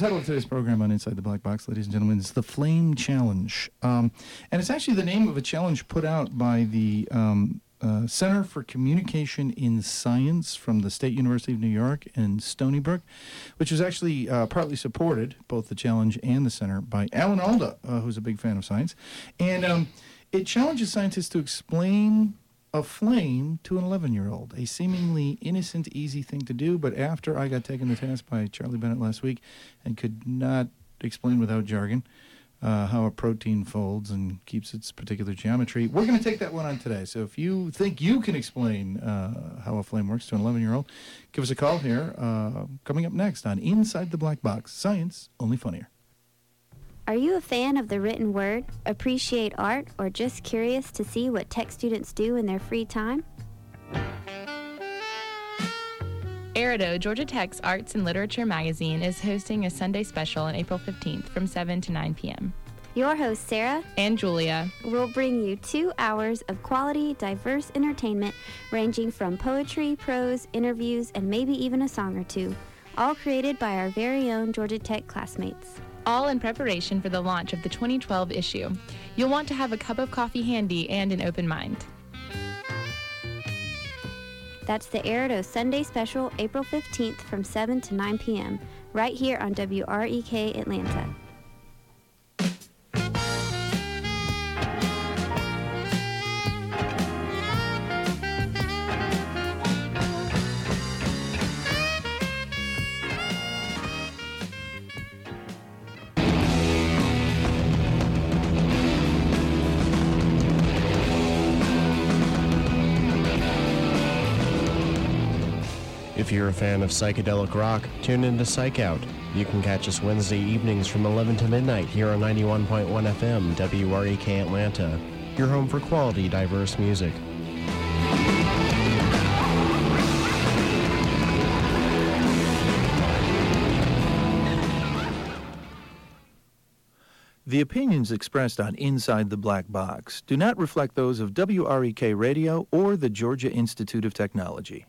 Title of today's program on Inside the Black Box, ladies and gentlemen, is the Flame Challenge. And it's actually the name of a challenge put out by the Center for Communication in Science from the State University of New York in Stony Brook, which was actually partly supported, both the challenge and the center, by Alan Alda, who's a big fan of science. And it challenges scientists to explain a flame to an 11-year-old, a seemingly innocent, easy thing to do, but after I got taken to task by Charlie Bennett last week and could not explain without jargon how a protein folds and keeps its particular geometry, we're going to take that one on today. So if you think you can explain how a flame works to an 11-year-old, give us a call here. Coming up next on Inside the Black Box, Science Only Funnier. Are you a fan of the written word, appreciate art, or just curious to see what tech students do in their free time? Erido, Georgia Tech's Arts and Literature magazine, is hosting a Sunday special on April 15th from 7 to 9 p.m. Your hosts, Sarah and Julia, will bring you 2 hours of quality, diverse entertainment ranging from poetry, prose, interviews, and maybe even a song or two, all created by our very own Georgia Tech classmates. All in preparation for the launch of the 2012 issue. You'll want to have a cup of coffee handy and an open mind. That's the Erido Sunday Special, April 15th from 7 to 9 p.m., right here on WREK Atlanta. If you're a fan of psychedelic rock, tune in to Psych Out. You can catch us Wednesday evenings from 11 to midnight here on 91.1 FM, WREK Atlanta, your home for quality, diverse music. The opinions expressed on Inside the Black Box do not reflect those of WREK Radio or the Georgia Institute of Technology.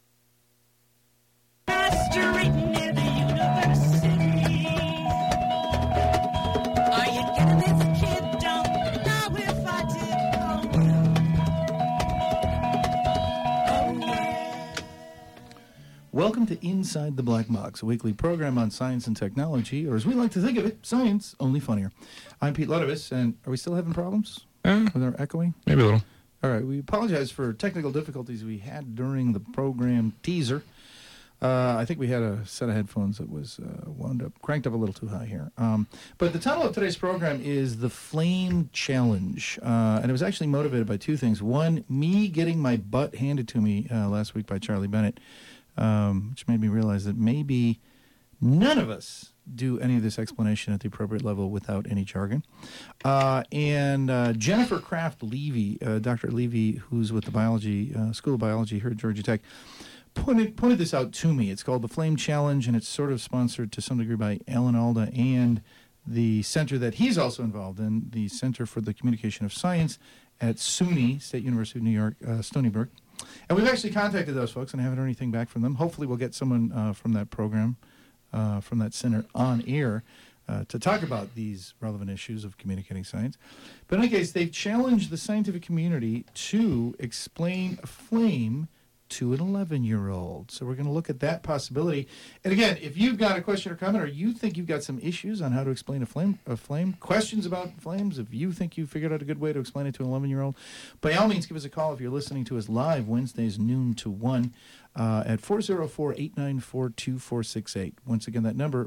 Welcome to Inside the Black Box, a weekly program on science and technology, or as we like to think of it, science only funnier. I'm Pete Ludovis, and are we still having problems with our echoing? Maybe a little. All right, we apologize for technical difficulties we had during the program teaser. I think we had a set of headphones that was cranked up a little too high here. But the title of today's program is The Flame Challenge. And it was actually motivated by 2 things. One, me getting my butt handed to me last week by Charlie Bennett, which made me realize that maybe none of us do any of this explanation at the appropriate level without any jargon. And Jennifer Kraft Levy, Dr. Levy, who's with the biology School of Biology here at Georgia Tech, pointed this out to me. It's called the Flame Challenge, and it's sort of sponsored to some degree by Alan Alda and the center that he's also involved in, the Center for the Communication of Science at SUNY, State University of New York, Stony Brook. And we've actually contacted those folks, and I haven't heard anything back from them. Hopefully we'll get someone from that program, from that center on air to talk about these relevant issues of communicating science. But in any case, they've challenged the scientific community to explain a flame to an 11-year-old. So we're going to look at that possibility. And again, if you've got a question or comment, or you think you've got some issues on how to explain a flame, questions about flames, if you think you figured out a good way to explain it to an 11-year-old, by all means, give us a call if you're listening to us live Wednesdays noon to 1 at 404-894-2468. Once again, that number,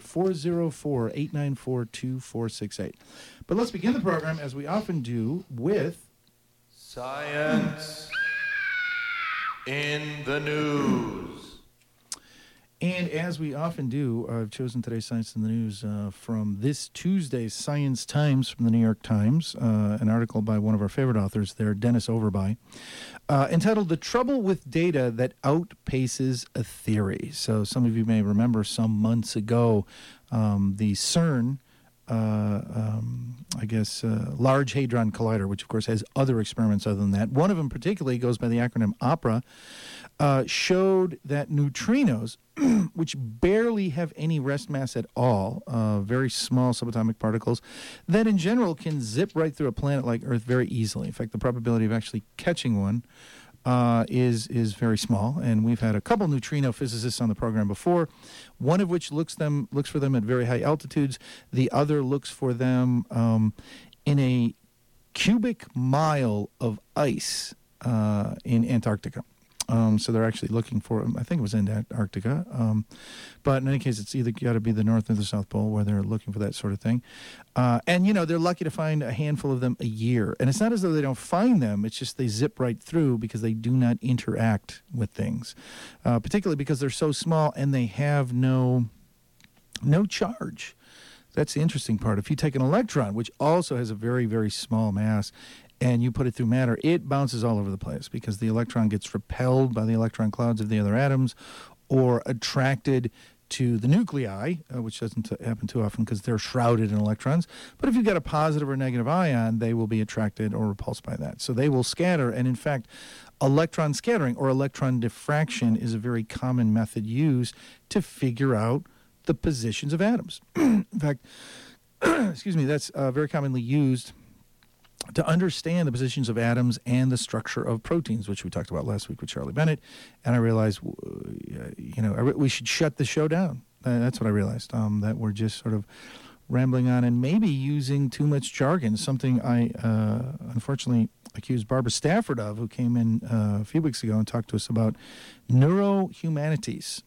404-894-2468. But let's begin the program, as we often do, with Science in the News. And as we often do, I've chosen today's Science in the News from this Tuesday's Science Times from the New York Times, an article by one of our favorite authors there, Dennis Overby, entitled The Trouble with Data That Outpaces a Theory. So some of you may remember some months ago, the CERN Large Hadron Collider, which of course has other experiments other than that. One of them particularly goes by the acronym OPERA, showed that neutrinos, which barely have any rest mass at all, very small subatomic particles, that in general can zip right through a planet like Earth very easily. In fact, the probability of actually catching one is very small, and we've had a couple neutrino physicists on the program before, one of which looks for them at very high altitudes. The other looks for them in a cubic mile of ice in Antarctica. So they're actually looking for them. I think it was in Antarctica. But in any case, it's either got to be the North or the South Pole where they're looking for that sort of thing. And, they're lucky to find a handful of them a year. And it's not as though they don't find them. It's just they zip right through because they do not interact with things, particularly because they're so small and they have no charge. That's the interesting part. If you take an electron, which also has a very, very small mass, and you put it through matter, it bounces all over the place because the electron gets repelled by the electron clouds of the other atoms or attracted to the nuclei, which doesn't happen too often because they're shrouded in electrons. But if you've got a positive or negative ion, they will be attracted or repulsed by that. So they will scatter. And in fact, electron scattering or electron diffraction is a very common method used to figure out the positions of atoms. In fact, that's very commonly used to understand the positions of atoms and the structure of proteins, which we talked about last week with Charlie Bennett. And I realized, we should shut the show down. That's what I realized, that we're just sort of rambling on and maybe using too much jargon, something I unfortunately accused Barbara Stafford of, who came in a few weeks ago and talked to us about neurohumanities.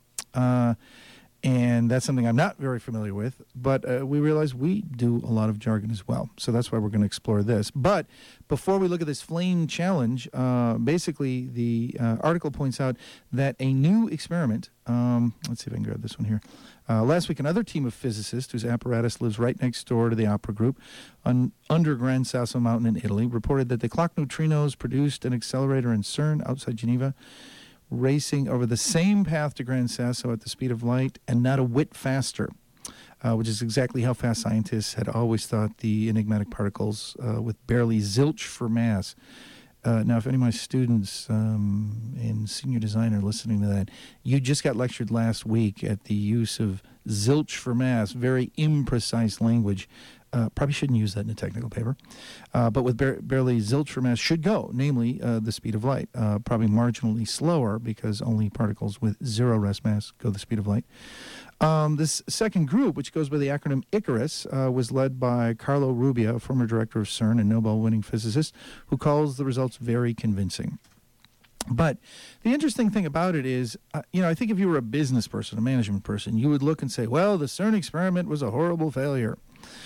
And that's something I'm not very familiar with, but we realize we do a lot of jargon as well. So that's why we're going to explore this. But before we look at this flame challenge, basically the article points out that a new experiment, let's see if I can grab this one here. Last week, another team of physicists whose apparatus lives right next door to the Opera Group under Gran Sasso Mountain in Italy reported that the clock neutrinos produced an accelerator in CERN outside Geneva, racing over the same path to Gran Sasso at the speed of light and not a whit faster, which is exactly how fast scientists had always thought the enigmatic particles with barely zilch for mass. Now, if any of my students in senior design are listening to that, you just got lectured last week at the use of zilch for mass, very imprecise language. Probably shouldn't use that in a technical paper. But with barely zilch for mass should go, namely the speed of light. Probably marginally slower because only particles with zero rest mass go the speed of light. This second group, which goes by the acronym Icarus, was led by Carlo Rubbia, a former director of CERN and Nobel-winning physicist, who calls the results very convincing. But the interesting thing about it is, I think if you were a business person, a management person, you would look and say, well, the CERN experiment was a horrible failure.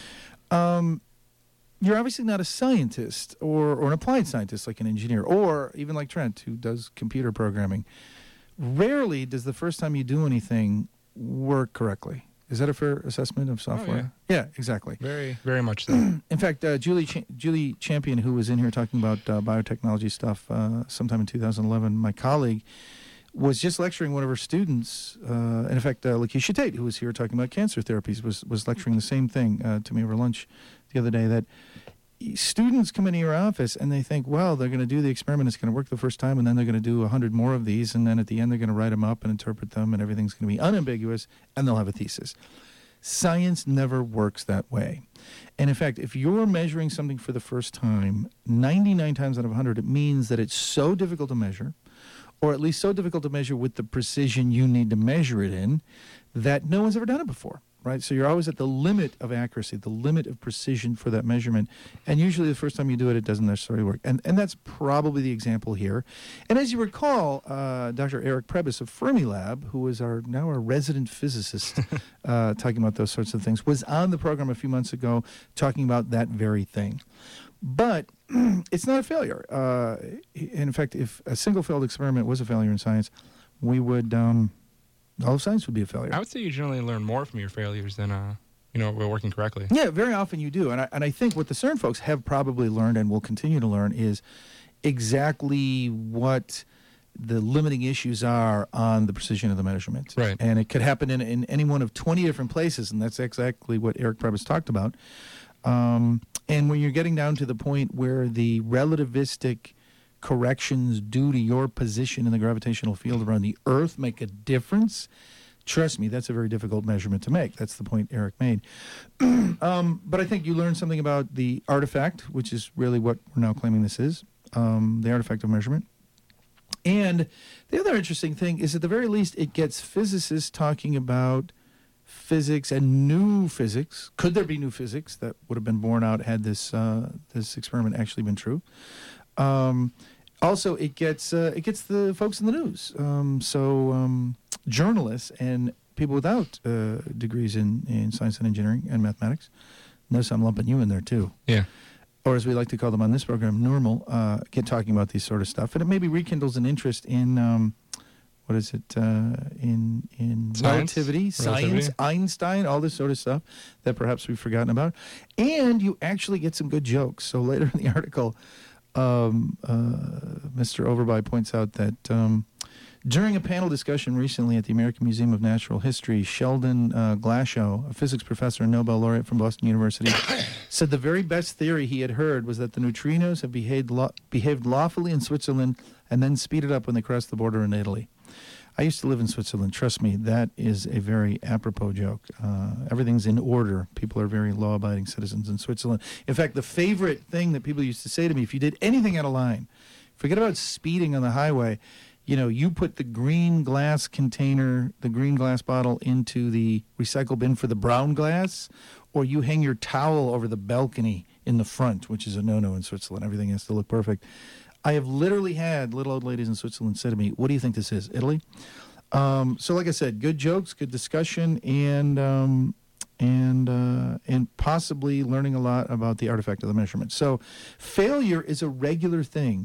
You're obviously not a scientist or an applied scientist like an engineer or even like Trent, who does computer programming. Rarely does the first time you do anything work correctly. Is that a fair assessment of software? Oh, yeah, exactly. Very, very much so. In fact, Julie Champion, who was in here talking about biotechnology stuff sometime in 2011, my colleague, was just lecturing one of her students. And in fact, Lakeisha Tate, who was here talking about cancer therapies, was lecturing the same thing to me over lunch the other day, that students come into your office and they think, well, they're going to do the experiment, it's going to work the first time, and then they're going to do 100 more of these, and then at the end they're going to write them up and interpret them, and everything's going to be unambiguous, and they'll have a thesis. Science never works that way. And in fact, if you're measuring something for the first time, 99 times out of 100, it means that it's so difficult to measure, or at least so difficult to measure with the precision you need to measure it in, that no one's ever done it before, right? So you're always at the limit of accuracy, the limit of precision for that measurement. And usually the first time you do it, it doesn't necessarily work. And that's probably the example here. And as you recall, Dr. Eric Prebys of Fermilab, who is now our resident physicist, talking about those sorts of things, was on the program a few months ago talking about that very thing. But it's not a failure. In fact, if a single failed experiment was a failure in science, we would, all of science would be a failure. I would say you generally learn more from your failures than, we're working correctly. Yeah, very often you do. And I think what the CERN folks have probably learned and will continue to learn is exactly what the limiting issues are on the precision of the measurement. Right. And it could happen in any one of 20 different places, and that's exactly what Eric Prebys talked about. And when you're getting down to the point where the relativistic corrections due to your position in the gravitational field around the Earth make a difference, trust me, that's a very difficult measurement to make. That's the point Eric made. But I think you learned something about the artifact, which is really what we're now claiming this is, the artifact of measurement. And the other interesting thing is, at the very least, it gets physicists talking about physics and new physics. Could there be new physics that would have been borne out had this experiment actually been true? Also, it gets the folks in the news. So journalists and people without degrees in science and engineering and mathematics. Notice I'm lumping you in there too. Yeah. Or as we like to call them on this program, normal, get talking about these sort of stuff. And it maybe rekindles an interest in, in relativity, science, Einstein, all this sort of stuff that perhaps we've forgotten about. And you actually get some good jokes. So later in the article, Mr. Overby points out that during a panel discussion recently at the American Museum of Natural History, Sheldon Glashow, a physics professor and Nobel laureate from Boston University, said the very best theory he had heard was that the neutrinos have behaved lawfully in Switzerland and then speeded up when they crossed the border in Italy. I used to live in Switzerland. Trust me, that is a very apropos joke. Everything's in order. People are very law-abiding citizens in Switzerland. In fact, the favorite thing that people used to say to me, if you did anything out of line, forget about speeding on the highway, you put the green glass container, the green glass bottle into the recycle bin for the brown glass, or you hang your towel over the balcony in the front, which is a no-no in Switzerland. Everything has to look perfect. I have literally had little old ladies in Switzerland say to me, "What do you think this is, Italy?" So like I said, good jokes, good discussion, and possibly learning a lot about the artifact of the measurement. So failure is a regular thing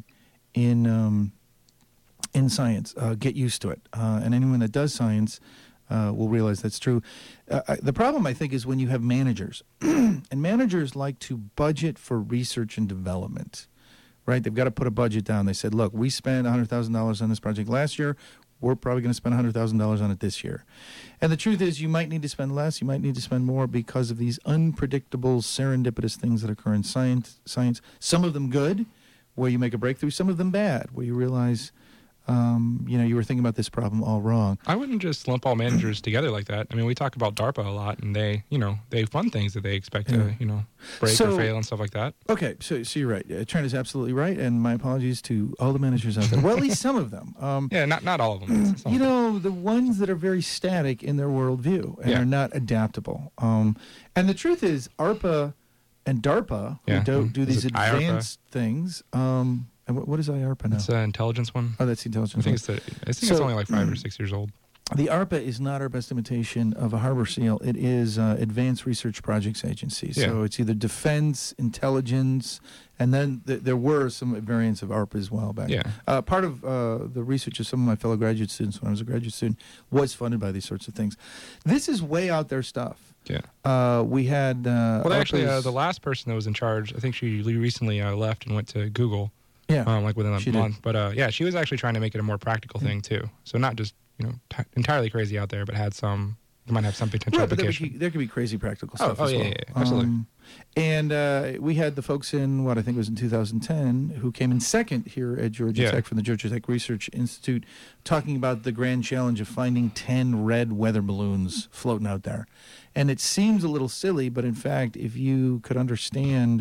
in science. Get used to it. And anyone that does science will realize that's true. The problem, I think, is when you have managers. And managers like to budget for research and development, right? They've got to put a budget down. They said, look, we spent $100,000 on this project last year. We're probably going to spend $100,000 on it this year. And the truth is, you might need to spend less. You might need to spend more because of these unpredictable, serendipitous things that occur in science. Some of them good, where you make a breakthrough. Some of them bad, where you realize you were thinking about this problem all wrong. I wouldn't just lump all managers together like that. I mean, we talk about DARPA a lot, and they fund things that they expect to, break or fail and stuff like that. Okay, so you're right. Trent is absolutely right, and my apologies to all the managers out there. Well, at least some of them. Yeah, not all of them. The ones that are very static in their worldview and are not adaptable. And the truth is, ARPA and DARPA, who do these advanced things. And what is IARPA now? It's the intelligence one. Oh, that's the intelligence one. I think it's only like 5 or 6 years old. The ARPA is not our best imitation of a harbor seal. It is Advanced Research Projects Agency. So it's either defense, intelligence, and then there were some variants of ARPA as well back. Yeah. Part of the research of some of my fellow graduate students when I was a graduate student was funded by these sorts of things. This is way out there stuff. Yeah. We had... the last person that was in charge, I think she recently left and went to Google. Yeah, like within a month. Did. But she was actually trying to make it a more practical thing too. So not just entirely crazy out there, but might have some potential application. But there could be crazy practical stuff as well. Yeah, absolutely. And we had the folks in what I think was in 2010 who came in second here at Georgia Tech from the Georgia Tech Research Institute, talking about the grand challenge of finding 10 red weather balloons floating out there. And it seems a little silly, but in fact, if you could understand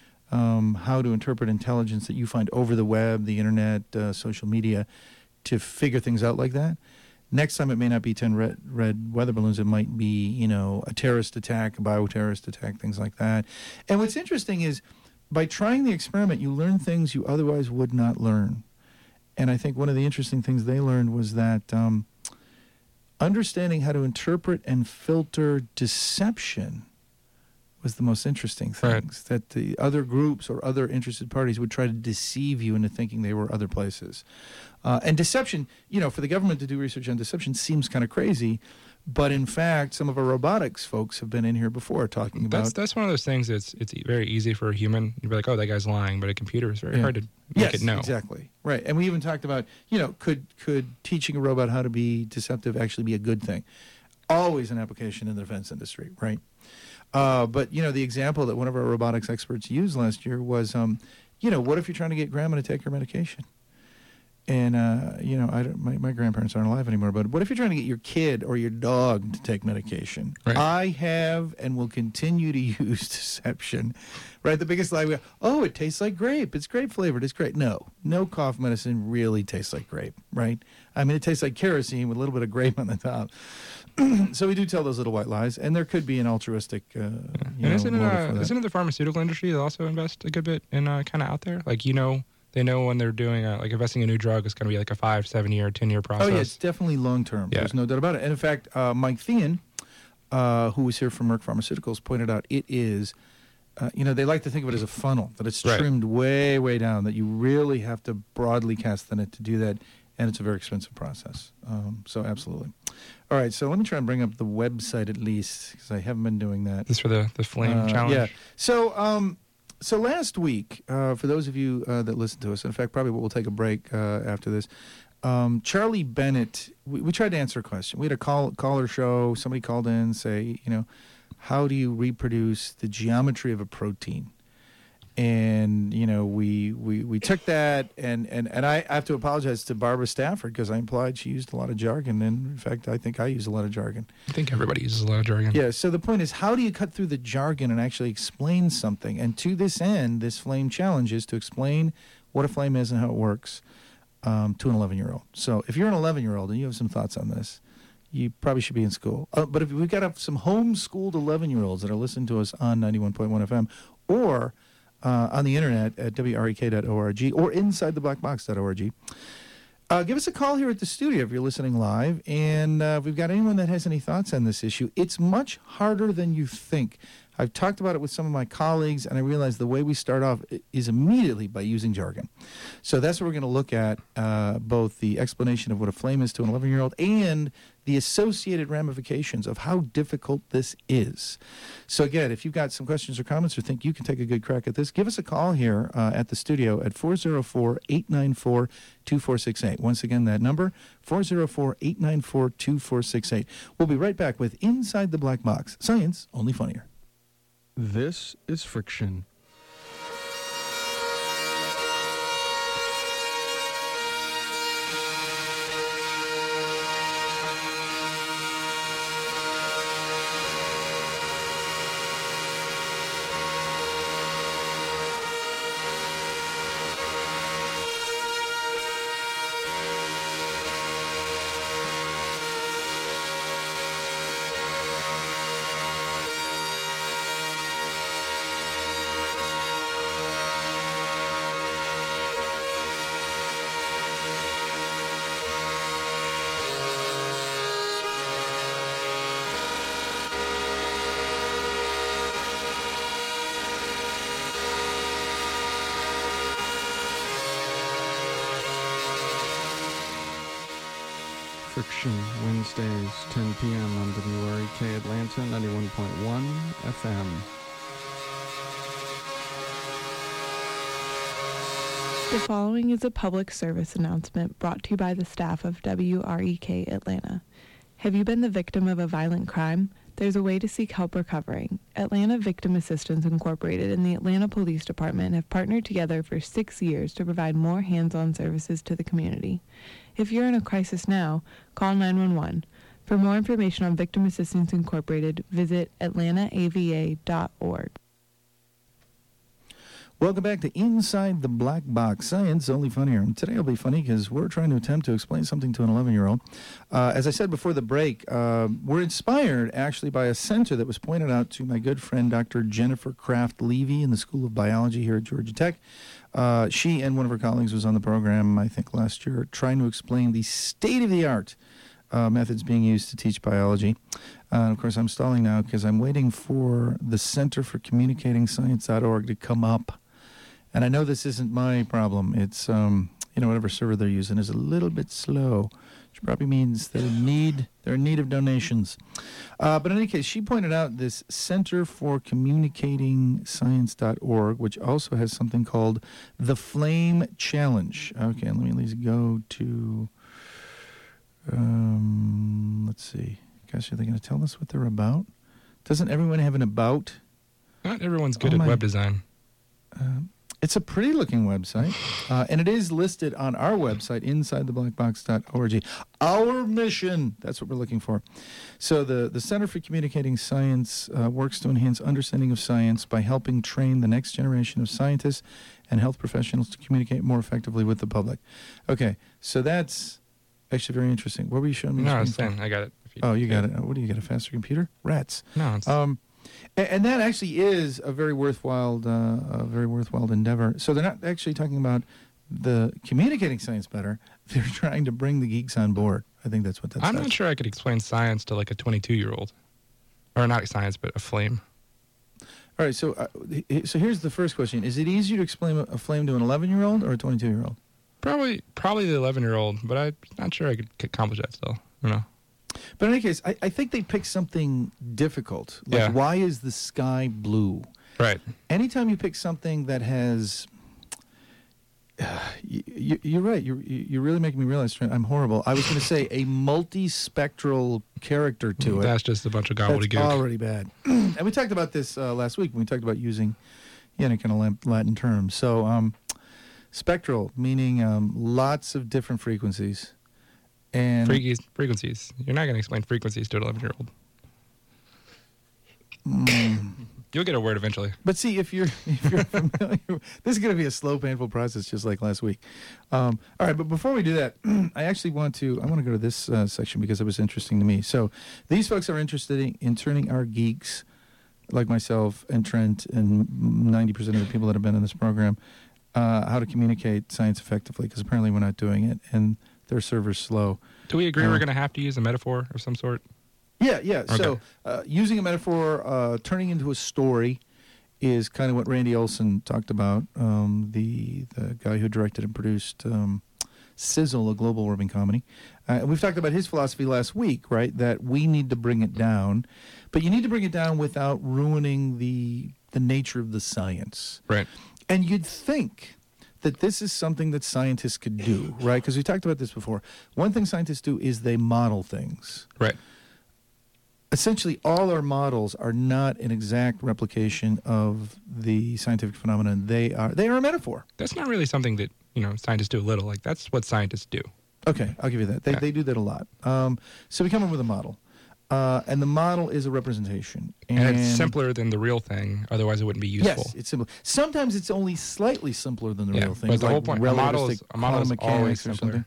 how to interpret intelligence that you find over the web, the internet, social media, to figure things out like that. Next time it may not be 10 red weather balloons. It might be, a terrorist attack, a bioterrorist attack, things like that. And what's interesting is by trying the experiment, you learn things you otherwise would not learn. And I think one of the interesting things they learned was that understanding how to interpret and filter deception was the most interesting things, that the other groups or other interested parties would try to deceive you into thinking they were other places. And deception, for the government to do research on deception seems kind of crazy, but in fact, some of our robotics folks have been in here before talking about... That's one of those things that's it's very easy for a human. You'd be like, oh, that guy's lying, but a computer is very hard to make it know. Exactly. Right. And we even talked about, could teaching a robot how to be deceptive actually be a good thing? Always an application in the defense industry, right? But, the example that one of our robotics experts used last year was, what if you're trying to get grandma to take her medication? And, my grandparents aren't alive anymore, but what if you're trying to get your kid or your dog to take medication? Right. I have and will continue to use deception, right? The biggest lie, it tastes like grape. It's grape flavored. It's great. No cough medicine really tastes like grape, right? I mean, it tastes like kerosene with a little bit of grape on the top. So we do tell those little white lies, and there could be an altruistic, isn't it the pharmaceutical industry that also invest a good bit in kind of out there? Like, they know when they're doing investing in a new drug is going to be like a 5, 7 year, 10-year process. Oh yeah, it's definitely long term. Yeah. There's no doubt about it. And in fact, Mike Thean, who was here from Merck Pharmaceuticals, pointed out it is, they like to think of it as a funnel, that it's trimmed way, way down, that you really have to broadly cast the net to do that, and it's a very expensive process. So absolutely. All right, so let me try and bring up the website at least, because I haven't been doing that. This is for the Flame Challenge? Yeah. So last week, for those of you that listen to us, in fact, probably we'll take a break after this, Charlie Bennett, we tried to answer a question. We had a caller show. Somebody called in, say, how do you reproduce the geometry of a protein? And, we took that, and I have to apologize to Barbara Stafford because I implied she used a lot of jargon. And, in fact, I think I use a lot of jargon. I think everybody uses a lot of jargon. Yeah, so the point is, how do you cut through the jargon and actually explain something? And to this end, this Flame Challenge is to explain what a flame is and how it works to an 11-year-old. So if you're an 11-year-old and you have some thoughts on this, you probably should be in school. But if we've got some homeschooled 11-year-olds that are listening to us on 91.1 FM or... on the internet at wrek.org or insidetheblackbox.org. Give us a call here at the studio if you're listening live, and if we've got anyone that has any thoughts on this issue. It's much harder than you think. I've talked about it with some of my colleagues, and I realize the way we start off is immediately by using jargon. So that's what we're going to look at, both the explanation of what a flame is to an 11-year-old and the associated ramifications of how difficult this is. So again, if you've got some questions or comments or think you can take a good crack at this, give us a call here at the studio at 404-894-2468. Once again, that number, 404-894-2468. We'll be right back with Inside the Black Box. Science, only funnier. This is Friction. Friction, Wednesdays, 10 p.m. on WREK Atlanta, 91.1 FM. The following is a public service announcement brought to you by the staff of WREK Atlanta. Have you been the victim of a violent crime? There's a way to seek help recovering. Atlanta Victim Assistance Incorporated and the Atlanta Police Department have partnered together for 6 years to provide more hands-on services to the community. If you're in a crisis now, call 911. For more information on Victim Assistance Incorporated, visit atlantaava.org. Welcome back to Inside the Black Box. Science, only funnier. And today will be funny because we're trying to attempt to explain something to an 11-year-old. As I said before the break, we're inspired actually by a center that was pointed out to my good friend Dr. Jennifer Kraft Levy in the School of Biology here at Georgia Tech. She and one of her colleagues was on the program, I think, last year, trying to explain the state-of-the-art methods being used to teach biology. And of course, I'm stalling now because I'm waiting for the Center for Communicating Science.org to come up. And I know this isn't my problem. It's, whatever server they're using is a little bit slow, which probably means they're in need of donations. But in any case, she pointed out this Center for Communicating Science.org, which also has something called the Flame Challenge. Okay, let me at least go to, let's see. Gosh, are they going to tell us what they're about? Doesn't everyone have an about? Not everyone's good at web design. It's a pretty-looking website, and it is listed on our website, InsideTheBlackBox.org. Our mission, that's what we're looking for. So the Center for Communicating Science works to enhance understanding of science by helping train the next generation of scientists and health professionals to communicate more effectively with the public. Okay, so that's actually very interesting. What were you showing me? No, it's fine. I got it. Oh, you got it. What do you get, a faster computer? Rats. No, it's... And that actually is a very worthwhile endeavor. So they're not actually talking about the communicating science better. They're trying to bring the geeks on board. I think that's what that says. I'm not sure I could explain science to like a 22-year-old. Or not science, but a flame. All right, so here's the first question. Is it easier to explain a flame to an 11-year-old or a 22-year-old? Probably the 11-year-old, but I'm not sure I could accomplish that still. I don't know. But in any case, I think they pick something difficult. Like, why is the sky blue? Right. Anytime you pick something that has... you're right. You're really making me realize I'm horrible. I was going to say a multispectral character to it. That's just a bunch of gobbledygook. That's already bad. And we talked about this last week when we talked about using kind of Latin terms. So spectral, meaning lots of different frequencies. And frequencies. You're not going to explain frequencies to an 11-year-old. You'll get a word eventually. But see, if you're familiar, this is going to be a slow, painful process, just like last week. All right, but before we do that, I want to go to this section because it was interesting to me. So these folks are interested in turning our geeks, like myself and Trent and 90% of the people that have been in this program, how to communicate science effectively, because apparently we're not doing it, and their server's slow. Do we agree we're going to have to use a metaphor of some sort? Yeah. Okay. So using a metaphor, turning into a story is kind of what Randy Olson talked about, the guy who directed and produced Sizzle, a global warming comedy. And we've talked about his philosophy last week, right, that we need to bring it down, but you need to bring it down without ruining the nature of the science. Right. And you'd think that this is something that scientists could do, right? Because we talked about this before. One thing scientists do is they model things. Right. Essentially, all our models are not an exact replication of the scientific phenomenon. They are a metaphor. That's not really something that, scientists do a little. Like, that's what scientists do. Okay, I'll give you that. They do that a lot. So we come up with a model. And the model is a representation. And it's simpler than the real thing, otherwise it wouldn't be useful. Yes, it's simple. Sometimes it's only slightly simpler than the real thing. But the whole point, a model is always simpler.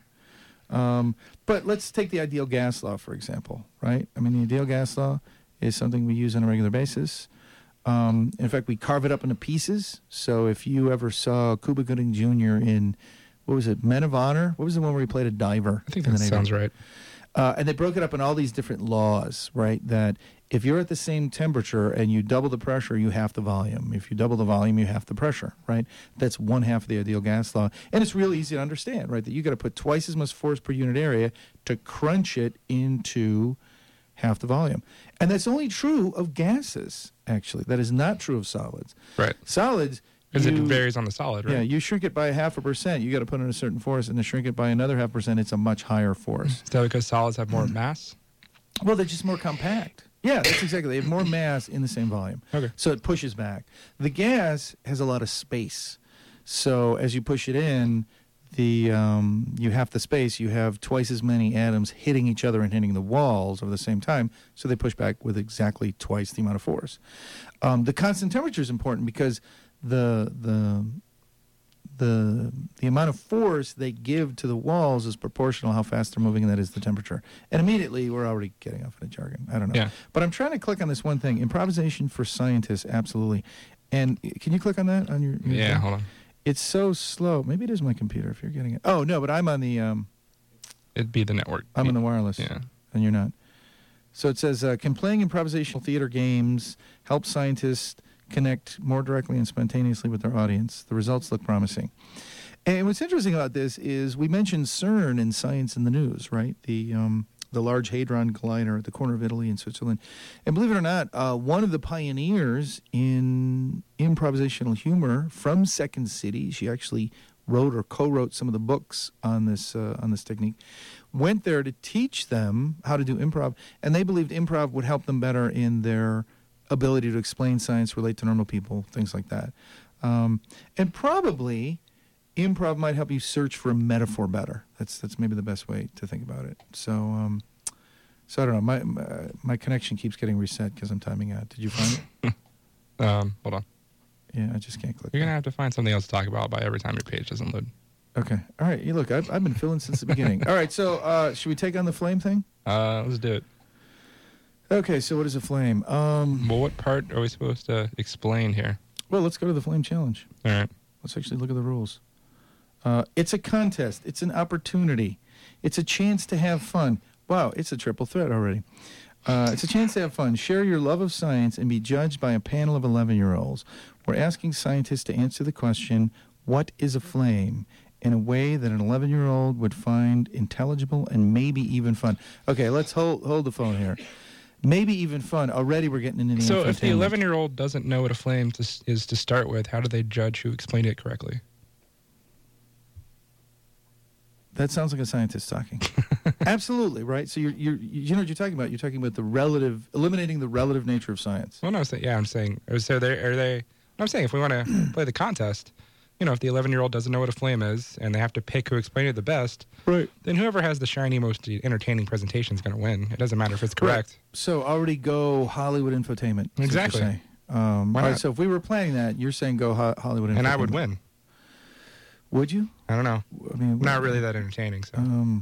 But let's take the ideal gas law, for example, right? I mean, the ideal gas law is something we use on a regular basis. In fact, we carve it up into pieces. So if you ever saw Cuba Gooding Jr. in, what was it, Men of Honor? What was the one where he played a diver? I think that sounds right. And they broke it up in all these different laws, right? That if you're at the same temperature and you double the pressure, you half the volume. If you double the volume, you half the pressure, right? That's one half of the ideal gas law. And it's really easy to understand, right? That you got to put twice as much force per unit area to crunch it into half the volume. And that's only true of gases, actually. That is not true of solids. Right. Solids... Because it varies on the solid, right? Yeah, you shrink it by 0.5%, you got to put in a certain force, and to shrink it by another 0.5%, it's a much higher force. Is that because solids have more mass? Well, they're just more compact. Yeah, that's exactly. They have more mass in the same volume. Okay. So it pushes back. The gas has a lot of space. So as you push it in, you have the space, you have twice as many atoms hitting each other and hitting the walls over the same time, so they push back with exactly twice the amount of force. The constant temperature is important because the amount of force they give to the walls is proportional to how fast they're moving, and that is the temperature. And immediately, we're already getting off in a jargon. I don't know. Yeah. But I'm trying to click on this one thing. Improvisation for scientists, absolutely. And can you click on that on your yeah, phone? hold on. It's so slow. Maybe it is my computer if you're getting it. Oh, no, but I'm on the... It'd be the network. I'm in the wireless. Yeah. And you're not. So it says, can playing improvisational theater games help scientists connect more directly and spontaneously with their audience? The results look promising. And what's interesting about this is we mentioned CERN in Science in the News, right? The Large Hadron Collider at the corner of Italy and Switzerland. And believe it or not, one of the pioneers in improvisational humor from Second City, she actually wrote or co-wrote some of the books on this technique, went there to teach them how to do improv, and they believed improv would help them better in their ability to explain science, relate to normal people, things like that. And probably improv might help you search for a metaphor better. That's maybe the best way to think about it. So I don't know. My connection keeps getting reset because I'm timing out. Did you find it? Hold on. Yeah, I just can't click. You're going to have to find something else to talk about by every time your page doesn't load. Okay. All right. You look, I've been filling since the beginning. All right. So should we take on the flame thing? Let's do it. Okay. So what is a flame? Well, what part are we supposed to explain here? Well, let's go to the flame challenge. All right. Let's actually look at the rules. It's a contest. It's an opportunity. It's a chance to have fun. Wow, it's a triple threat already. It's a chance to have fun. Share your love of science and be judged by a panel of 11-year-olds. We're asking scientists to answer the question, what is a flame, in a way that an 11-year-old would find intelligible and maybe even fun. Okay, let's hold the phone here. Maybe even fun. Already we're getting into the So if the infotainment. 11-year-old doesn't know what a flame is to start with, how do they judge who explained it correctly? That sounds like a scientist talking. Absolutely, right? So you know what you're talking about. You're talking about eliminating the relative nature of science. Well, no, I'm saying, I'm saying if we want to play the contest, if the 11-year-old doesn't know what a flame is and they have to pick who explained it the best, right? Then whoever has the shiny, most entertaining presentation is going to win. It doesn't matter if it's correct. Right. So already go Hollywood infotainment. Exactly. All right, so if we were planning that, you're saying go Hollywood infotainment. And I would win. Would you? I don't know. I mean, not really that entertaining. So.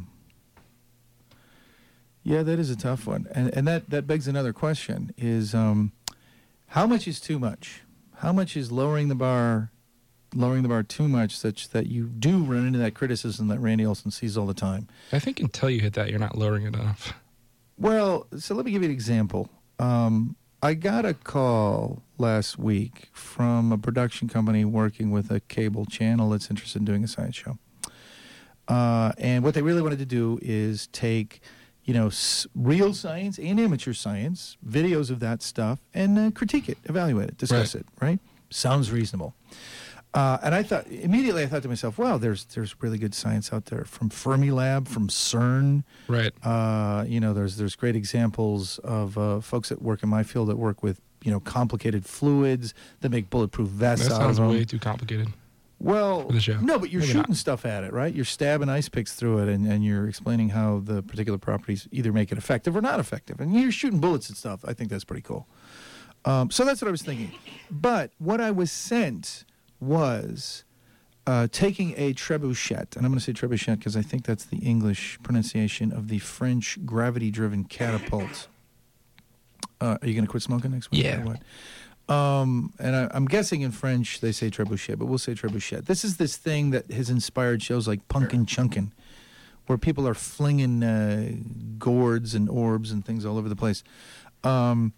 Yeah, that is a tough one, and that begs another question: is how much is too much? How much is lowering the bar too much, such that you do run into that criticism that Randy Olson sees all the time? I think until you hit that, you're not lowering it enough. Well, so let me give you an example. I got a call last week from a production company working with a cable channel that's interested in doing a science show. And what they really wanted to do is take, real science and amateur science, videos of that stuff, and critique it, evaluate it, discuss it, right? Sounds reasonable. And I thought to myself, wow, there's really good science out there from Fermilab, from CERN. Right. There's great examples of folks that work in my field that work with, complicated fluids that make bulletproof vests out of them. That sounds way too complicated. Well, for the show. No, but you're Maybe shooting not. stuff at it, right? You're stabbing ice picks through it, and you're explaining how the particular properties either make it effective or not effective. And you're shooting bullets and stuff. I think that's pretty cool. So that's what I was thinking. But what I was sent was taking a trebuchet, and I'm going to say trebuchet because I think that's the English pronunciation of the French gravity-driven catapult. Are you going to quit smoking next week? Yeah. Or what? And I'm guessing in French they say trebuchet, but we'll say trebuchet. This is this thing that has inspired shows like Punkin' Chunkin', where people are flinging gourds and orbs and things all over the place. So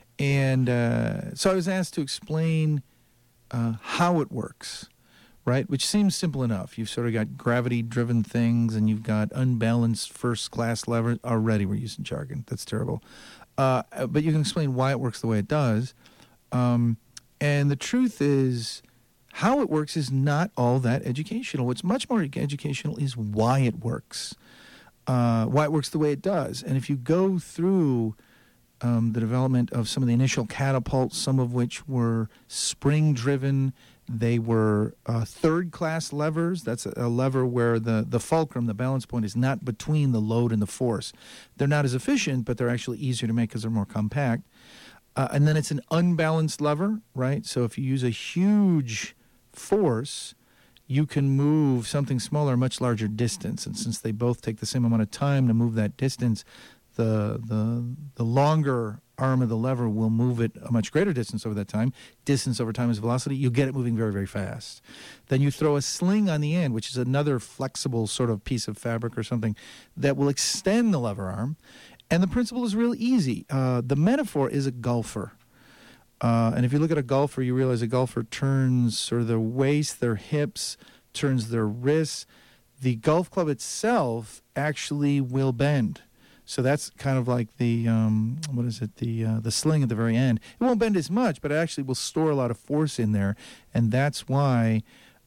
I was asked to explain how it works, right? Which seems simple enough. You've sort of got gravity-driven things, and you've got unbalanced first-class levers. Already we're using jargon. That's terrible. But you can explain why it works the way it does. And the truth is, how it works is not all that educational. What's much more educational is why it works. Why it works the way it does. And if you go through the development of some of the initial catapults, some of which were spring-driven. They were third-class levers. That's a lever where the fulcrum, the balance point, is not between the load and the force. They're not as efficient, but they're actually easier to make because they're more compact. And then it's an unbalanced lever, right? So if you use a huge force, you can move something smaller a much larger distance. And since they both take the same amount of time to move that distance, the longer arm of the lever will move it a much greater distance over that time. Distance over time is velocity. You get it moving very, very fast. Then you throw a sling on the end, which is another flexible sort of piece of fabric or something that will extend the lever arm. And the principle is real easy. The metaphor is a golfer. And if you look at a golfer, you realize a golfer turns sort of their waist, their hips, turns their wrists. The golf club itself actually will bend. So that's kind of like the the sling at the very end. It won't bend as much, but it actually will store a lot of force in there, and that's why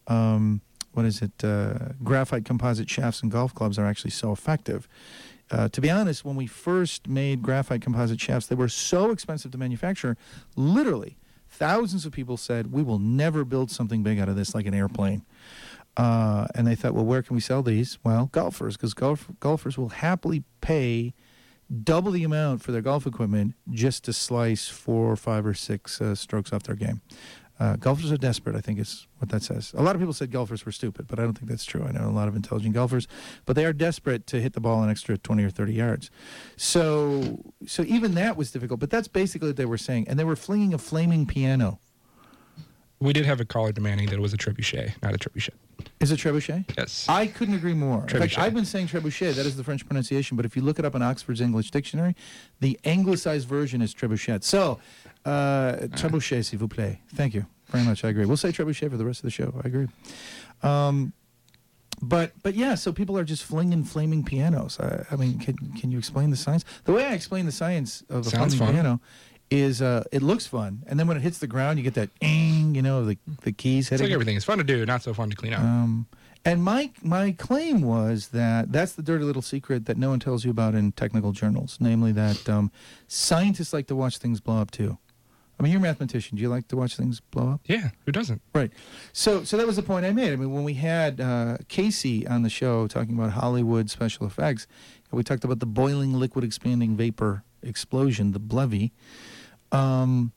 graphite composite shafts in golf clubs are actually so effective. To be honest, when we first made graphite composite shafts, they were so expensive to manufacture. Literally, thousands of people said, "We will never build something big out of this, like an airplane." And they thought, well, where can we sell these? Well, golfers, because golfers will happily pay double the amount for their golf equipment just to slice 4, 5, or 6 strokes off their game. Golfers are desperate, I think is what that says. A lot of people said golfers were stupid, but I don't think that's true. I know a lot of intelligent golfers, but they are desperate to hit the ball an extra 20 or 30 yards. So even that was difficult, but that's basically what they were saying. And they were flinging a flaming piano. We did have a caller demanding that it was a trebuchet, not a trebuchet. Is it trebuchet? Yes. I couldn't agree more. Trebuchet. In fact, I've been saying trebuchet. That is the French pronunciation. But if you look it up in Oxford's English Dictionary, the anglicized version is trebuchet. So, trebuchet, s'il vous plaît. Thank you very much. I agree. We'll say trebuchet for the rest of the show. I agree. But yeah, so people are just flinging flaming pianos. I mean, can you explain the science? The way I explain the science of a flaming piano is it looks fun, and then when it hits the ground, you get that the keys hitting. It's like everything. It's fun to do, not so fun to clean up. And my claim was that's the dirty little secret that no one tells you about in technical journals, namely that scientists like to watch things blow up too. I mean, you're a mathematician. Do you like to watch things blow up? Yeah, who doesn't? Right. So that was the point I made. I mean, when we had Casey on the show talking about Hollywood special effects, we talked about the boiling liquid expanding vapor explosion, the BLEVE. And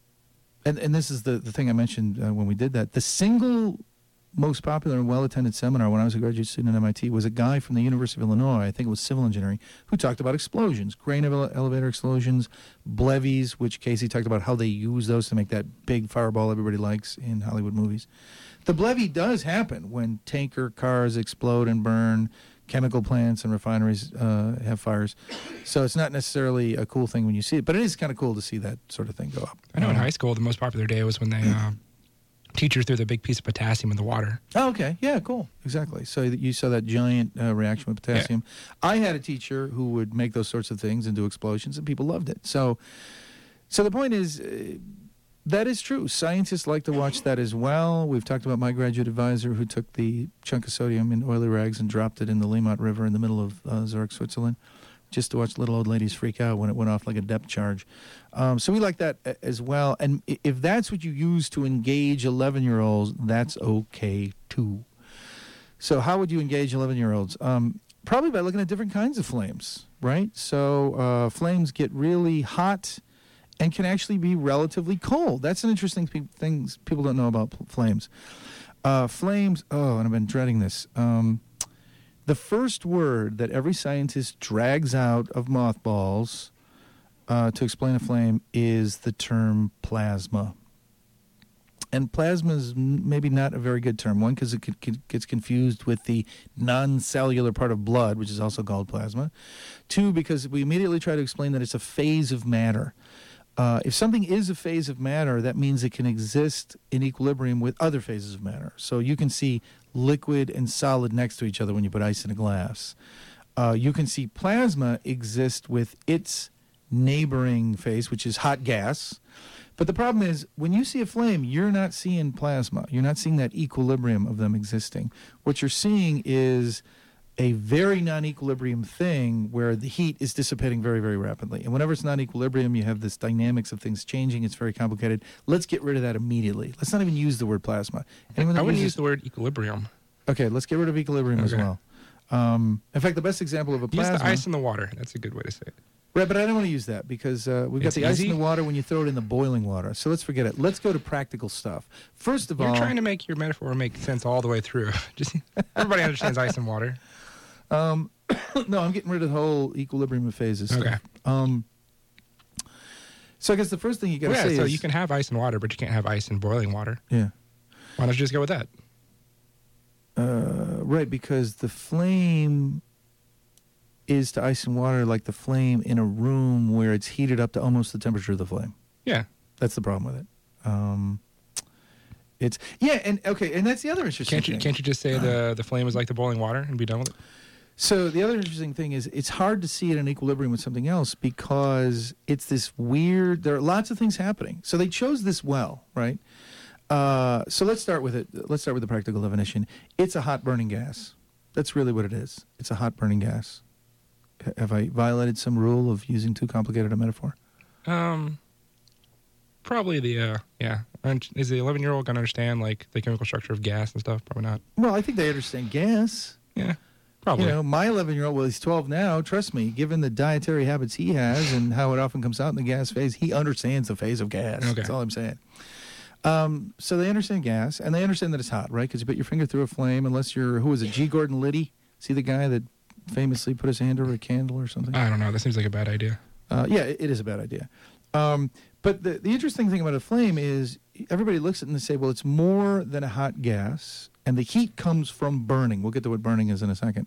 this is the thing I mentioned when we did that. The single most popular and well-attended seminar when I was a graduate student at MIT was a guy from the University of Illinois, I think it was civil engineering, who talked about explosions, grain elevator explosions, BLEVEs, which Casey talked about how they use those to make that big fireball everybody likes in Hollywood movies. The BLEVE does happen when tanker cars explode and burn, chemical plants and refineries have fires. So it's not necessarily a cool thing when you see it, but it is kind of cool to see that sort of thing go up. I know in high school, the most popular day was when they teacher threw the big piece of potassium in the water. Oh, okay. Yeah, cool. Exactly. So you saw that giant reaction with potassium. Yeah. I had a teacher who would make those sorts of things and do explosions, and people loved it. So the point is, that is true. Scientists like to watch that as well. We've talked about my graduate advisor who took the chunk of sodium in oily rags and dropped it in the Limmat River in the middle of Zurich, Switzerland, just to watch little old ladies freak out when it went off like a depth charge. So we like that as well. And if that's what you use to engage 11-year-olds, that's okay too. So how would you engage 11-year-olds? Probably by looking at different kinds of flames, right? So flames get really hot and can actually be relatively cold. That's an interesting thing people don't know about flames. Flames, and I've been dreading this. The first word that every scientist drags out of mothballs to explain a flame is the term plasma. And plasma is maybe not a very good term. One, because it gets confused with the non-cellular part of blood, which is also called plasma. Two, because we immediately try to explain that it's a phase of matter. If something is a phase of matter, that means it can exist in equilibrium with other phases of matter. So you can see liquid and solid next to each other when you put ice in a glass. You can see plasma exist with its neighboring phase, which is hot gas. But the problem is, when you see a flame, you're not seeing plasma. You're not seeing that equilibrium of them existing. What you're seeing is a very non-equilibrium thing where the heat is dissipating very, very rapidly. And whenever it's non-equilibrium, you have this dynamics of things changing. It's very complicated. Let's get rid of that immediately. Let's not even use the word plasma. I wouldn't use the word equilibrium. Okay, let's get rid of equilibrium as well. In fact, the best example of a plasma... Use the ice in the water. That's a good way to say it. Right, but I don't want to use that because we've got the ice in the water when you throw it in the boiling water. So let's forget it. Let's go to practical stuff. First of all... You're trying to make your metaphor make sense all the way through. Just everybody understands ice and water. No, I'm getting rid of the whole equilibrium of phases stuff. Okay. So I guess the first thing you got to Well, say so is... you can have ice and water, but you can't have ice and boiling water. Yeah. Why don't you just go with that? Right, because the flame is to ice and water like the flame in a room where it's heated up to almost the temperature of the flame. Yeah. That's the problem with it. And that's the other interesting thing. Can't you just say the flame is like the boiling water and be done with it? So the other interesting thing is it's hard to see it in equilibrium with something else because it's this weird, there are lots of things happening. So they chose this well, right? So let's start with it. Let's start with the practical definition. It's a hot burning gas. That's really what it is. It's a hot burning gas. Have I violated some rule of using too complicated a metaphor? Probably the, yeah. Is the 11-year-old going to understand, like, the chemical structure of gas and stuff? Probably not. Well, I think they understand gas. Yeah, probably. You know, my 11-year-old, well, he's 12 now. Trust me, given the dietary habits he has and how it often comes out in the gas phase, he understands the phase of gas. Okay. That's all I'm saying. So they understand gas, and they understand that it's hot, right? Because you put your finger through a flame, unless you're, who was it, G. Gordon Liddy? See the guy that famously put his hand over a candle or something? I don't know. That seems like a bad idea. Yeah, it is a bad idea. But the interesting thing about a flame is everybody looks at it and they say, well, it's more than a hot gas, and the heat comes from burning. We'll get to what burning is in a second.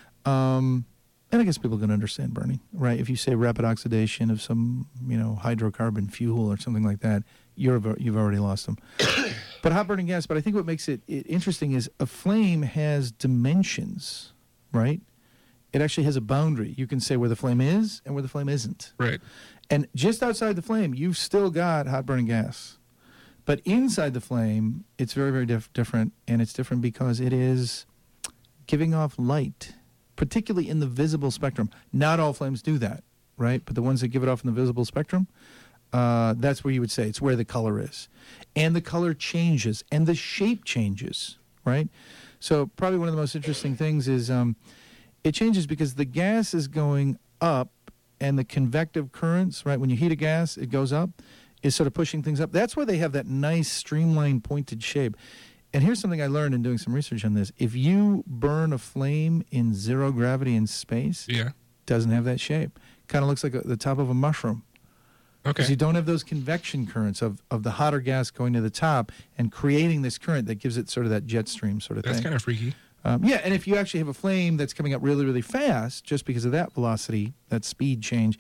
And I guess people can understand burning, right? If you say rapid oxidation of some, hydrocarbon fuel or something like that, you've already lost them. But hot burning gas, but I think what makes it interesting is a flame has dimensions, right? It actually has a boundary. You can say where the flame is and where the flame isn't. Right. And just outside the flame, you've still got hot burning gas. But inside the flame, it's very, very different. And it's different because it is giving off light, particularly in the visible spectrum. Not all flames do that, right? But the ones that give it off in the visible spectrum, that's where you would say it's where the color is. And the color changes and the shape changes, right? So probably one of the most interesting things is it changes because the gas is going up and the convective currents, right, when you heat a gas, it goes up, is sort of pushing things up. That's why they have that nice streamlined pointed shape. And here's something I learned in doing some research on this. If you burn a flame in zero gravity in space, Yeah. it doesn't have that shape. Kind of looks like the top of a mushroom. Okay. Because you don't have those convection currents of the hotter gas going to the top and creating this current that gives it sort of that jet stream sort of That's thing. kind of freaky. Yeah, and if you actually have a flame that's coming up really, really fast, just because of that velocity, that speed change,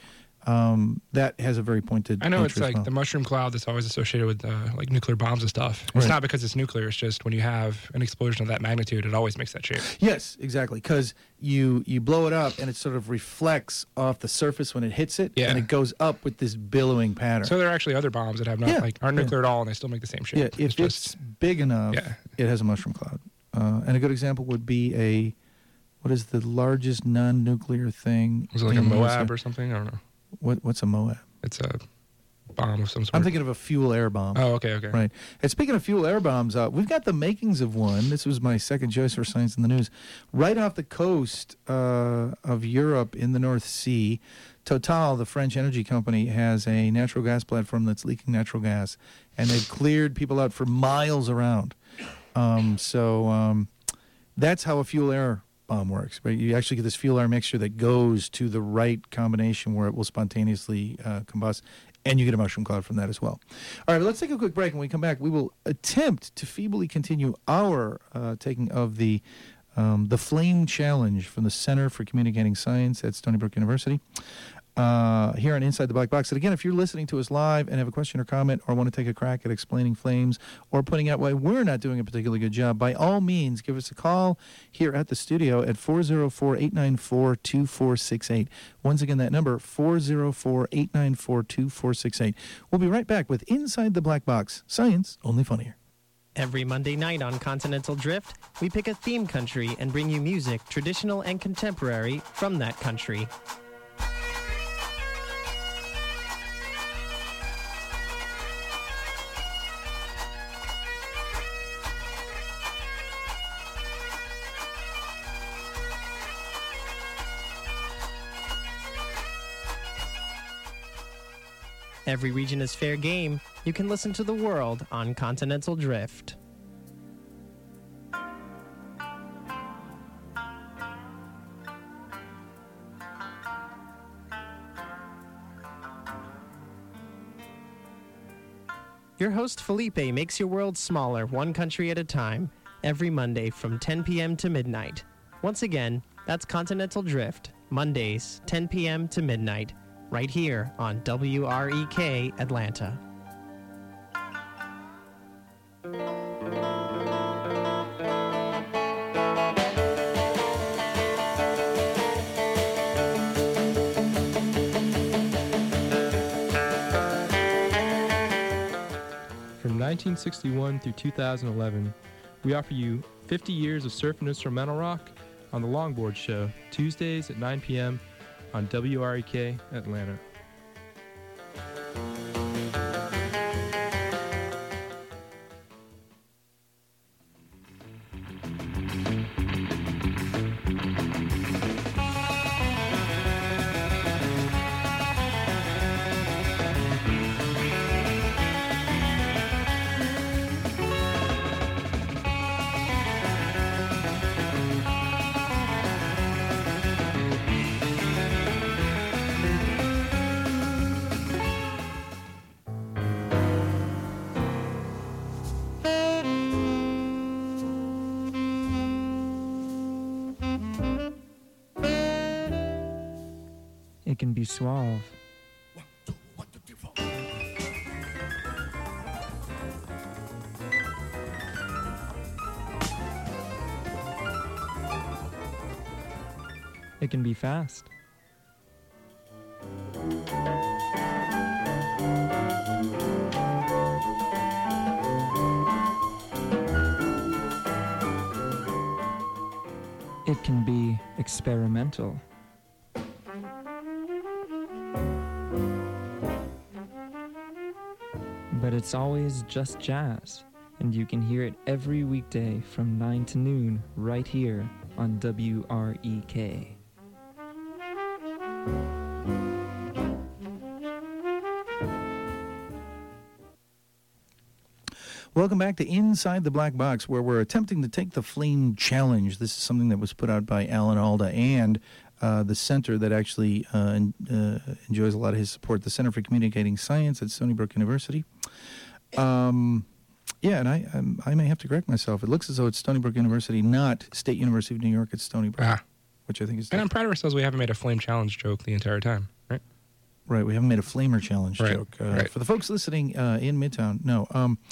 that has a very pointed I know nature it's as like well. the mushroom cloud that's always associated with like nuclear bombs and stuff. It's Right. not because it's nuclear. It's just when you have an explosion of that magnitude, it always makes that shape. Yes, exactly, because you blow it up and it sort of reflects off the surface when it hits it, Yeah. and it goes up with this billowing pattern. So there are actually other bombs that have not Yeah, aren't yeah. nuclear at all, and they still make the same shape. yeah, if just it's big enough, Yeah. it has a mushroom cloud. And a good example would be what is the largest non-nuclear thing? was it like in a the USA? Moab or something? I don't know. What's a Moab? It's a bomb of some sort. I'm thinking of a fuel air bomb. Oh, okay. Right. And speaking of fuel air bombs, we've got the makings of one. This was my second choice for Science in the News. Right off the coast of Europe in the North Sea, Total, the French energy company, has a natural gas platform that's leaking natural gas. And they've cleared people out for miles around. So that's how a fuel air bomb works. Right? You actually get this fuel air mixture that goes to the right combination where it will spontaneously combust. And you get a mushroom cloud from that as well. All right, let's take a quick break. When we come back, we will attempt to feebly continue our taking of the Flame Challenge from the Center for Communicating Science at Stony Brook University here on Inside the Black Box. And again, if you're listening to us live and have a question or comment or want to take a crack at explaining flames or pointing out why we're not doing a particularly good job, by all means, give us a call here at the studio at 404-894-2468. Once again, that number, 404-894-2468. We'll be right back with Inside the Black Box. Science only funnier. Every Monday night on Continental Drift, we pick a theme country and bring you music, traditional and contemporary, from that country. Every region is fair game. You can listen to the world on Continental Drift. Your host Felipe makes your world smaller, one country at a time, every Monday from 10 p.m. to midnight. Once again, that's Continental Drift, Mondays, 10 p.m. to midnight, right here on WREK Atlanta. From 1961 through 2011, we offer you 50 years of surf and instrumental rock on The Longboard Show, Tuesdays at 9 p.m. on WREK Atlanta. It can be suave. It can be fast. It can be experimental. But it's always just jazz, and you can hear it every weekday from 9 to noon right here on WREK. Welcome back to Inside the Black Box, where we're attempting to take the Flame Challenge. This is something that was put out by Alan Alda and the center that actually enjoys a lot of his support, the Center for Communicating Science at Stony Brook University. Yeah, and I may have to correct myself. It looks as though it's Stony Brook University, not State University of New York. It's Stony Brook, which I think is... And I'm proud of ourselves. We haven't made a Flame Challenge joke the entire time, right? Right, we haven't made a Flamer Challenge joke. Right. For the folks listening in Midtown, no.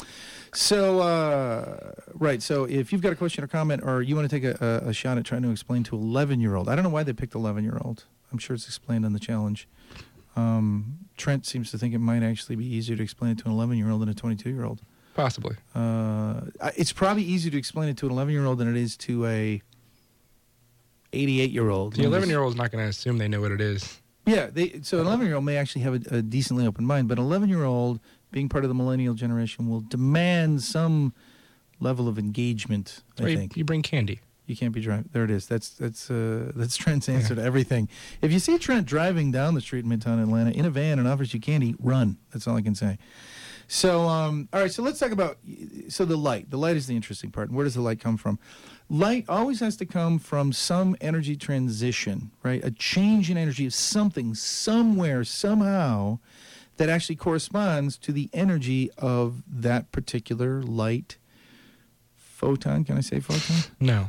So if you've got a question or comment, or you want to take a shot at trying to explain to 11-year-old, I don't know why they picked 11-year-old. I'm sure it's explained on the challenge. Trent seems to think it might actually be easier to explain it to an 11-year-old than a 22-year-old. Possibly. It's probably easier to explain it to an 11-year-old than it is to a 88-year-old. The 11-year-old is not going to assume they know what it is. Yeah, so an 11-year-old may actually have a decently open mind, but an 11-year-old, being part of the millennial generation, will demand some level of engagement, I think. You bring candy. You can't be driving. There it is. That's Trent's answer to everything. If you see Trent driving down the street in Midtown Atlanta in a van and offers you candy, run. That's all I can say. So, all right, so let's talk about, the light. The light is the interesting part. And where does the light come from? Light always has to come from some energy transition, right? A change in energy of something, somewhere, somehow, that actually corresponds to the energy of that particular light photon. Can I say photon? No.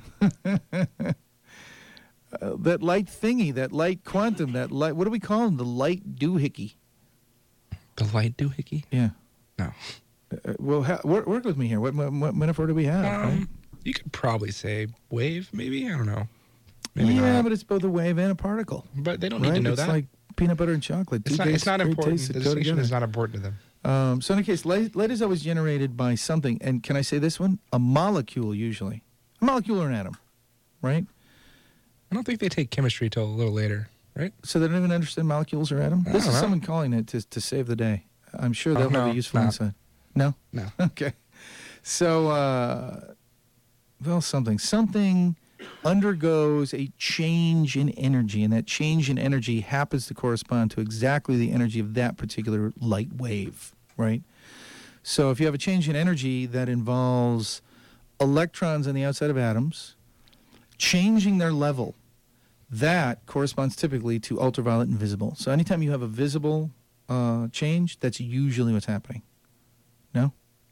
That light thingy, that light quantum, that light, what do we call them? The light doohickey. The light doohickey? Yeah. No. Well, work with me here. What metaphor do we have? Right? You could probably say wave, maybe? I don't know. Maybe not. But it's both a wave and a particle. But they don't need to know that. It's like peanut butter and chocolate. It's not important. The distinction is not important to them. So in any case, light is always generated by something. And can I say this one? A molecule, usually. A molecule or an atom, right? I don't think they take chemistry till a little later, right? So they don't even understand molecules or atoms? This is someone calling it to save the day. I'm sure they'll have a useful insight. No? No. Okay. So, something undergoes a change in energy, and that change in energy happens to correspond to exactly the energy of that particular light wave, right? So if you have a change in energy that involves electrons on the outside of atoms changing their level, that corresponds typically to ultraviolet and visible. So anytime you have a visible change, that's usually what's happening. No?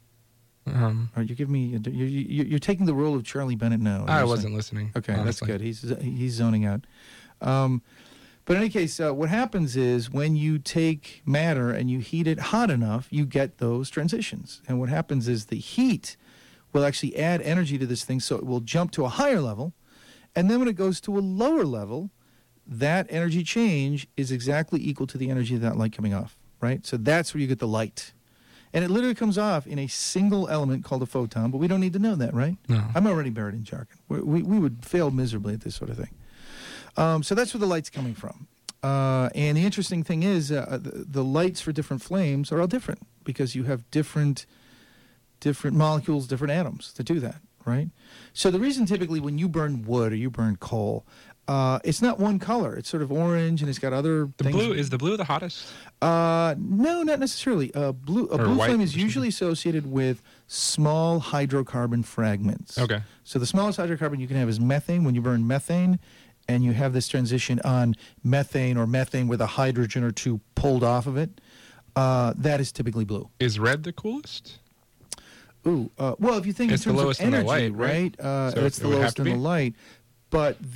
Are you giving me? You're taking the role of Charlie Bennett now. I wasn't listening. Okay, honestly. that's good. He's zoning out. But in any case, what happens is when you take matter and you heat it hot enough, you get those transitions. And what happens is the heat will actually add energy to this thing, so it will jump to a higher level. And then when it goes to a lower level, that energy change is exactly equal to the energy of that light coming off, right? So that's where you get the light. And it literally comes off in a single element called a photon, but we don't need to know that, right? No. I'm already buried in jargon. We would fail miserably at this sort of thing. So that's where the light's coming from. And the interesting thing is the lights for different flames are all different because you have different molecules, different atoms that do that, right? So the reason typically when you burn wood or you burn coal, it's not one color. It's sort of orange and it's got other things. Is the blue the hottest? No, not necessarily. A blue flame is usually associated with small hydrocarbon fragments. Okay. So the smallest hydrocarbon you can have is methane. When you burn methane, and you have this transition on methane or methane with a hydrogen or two pulled off of it, that is typically blue. Is red the coolest? Ooh, well, if you think it's in terms the lowest of energy, in the light, right? So it's the lowest in the light. But so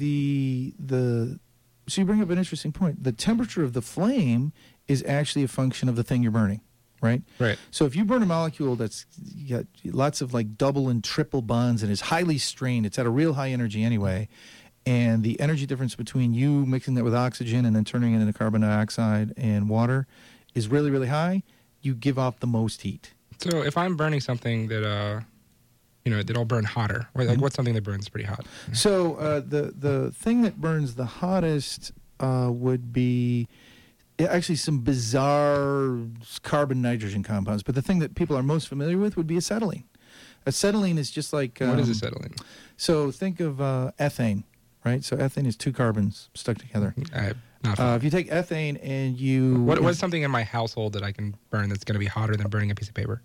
you bring up an interesting point. The temperature of the flame is actually a function of the thing you're burning, right? Right. So if you burn a molecule that's got lots of like double and triple bonds and is highly strained, it's at a real high energy anyway, and the energy difference between you mixing that with oxygen and then turning it into carbon dioxide and water is really, really high, you give off the most heat. So if I'm burning something that, that'll burn hotter, or like what's something that burns pretty hot? So the thing that burns the hottest would be actually some bizarre carbon-nitrogen compounds. But the thing that people are most familiar with would be acetylene. Acetylene is just like... what is acetylene? So think of ethane. Right, so ethane is two carbons stuck together. Not if you take ethane and you... What's something in my household that I can burn that's going to be hotter than burning a piece of paper?